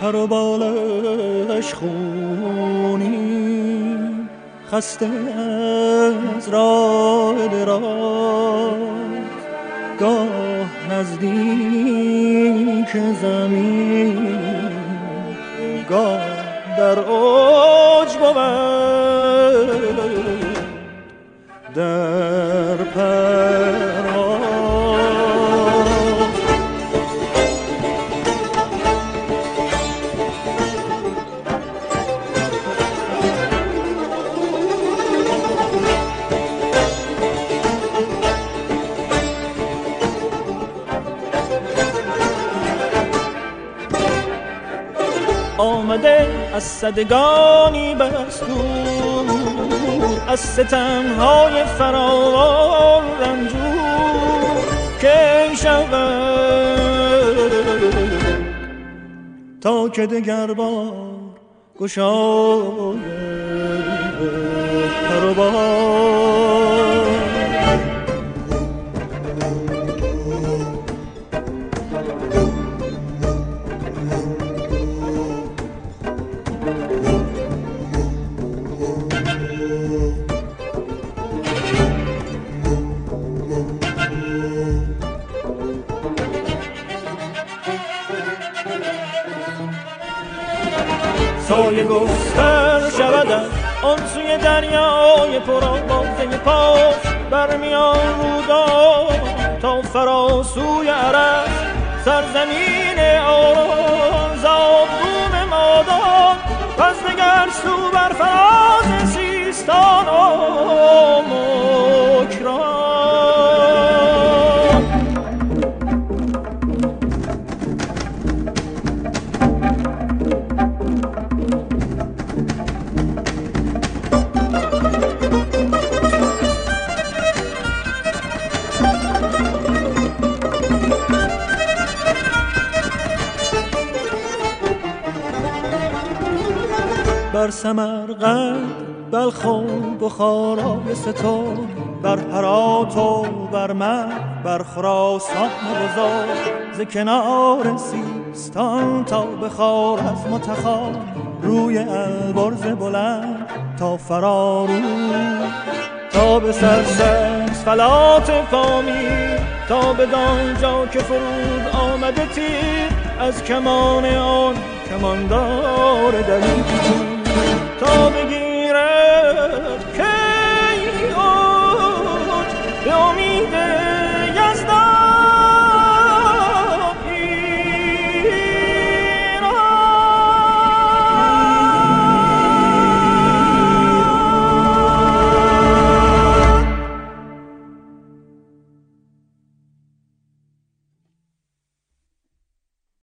پر و بالش خونی، خسته از راه دراز، گاه نزدیک زمین، گاه در اوج بود در پرواز. آمده از صدگانی بس دور، از ستمهای فراوان رنجور که شود تا که دگر بار گشاید پر و بال. سایه گستر شود آن سوی دریای پرآوازه پاس، برمیان رودان تا فراسوی عرش، سرزمین آرام زابگون مادان، پس دگر سو بر فراز سیستان و مکران. بر سمرقند، بلخ و بخارای ستار، بر هرات و بر مرو، بر خراسان بزار، ز کنار سیستان تا به خوارزم و تخار، روی البرز بلند تا فرارو، تا به سرسبز فلات پامیر، تا به دانجا که فرود آمده تیر از کمان آن کماندار دلیر، تا بگیر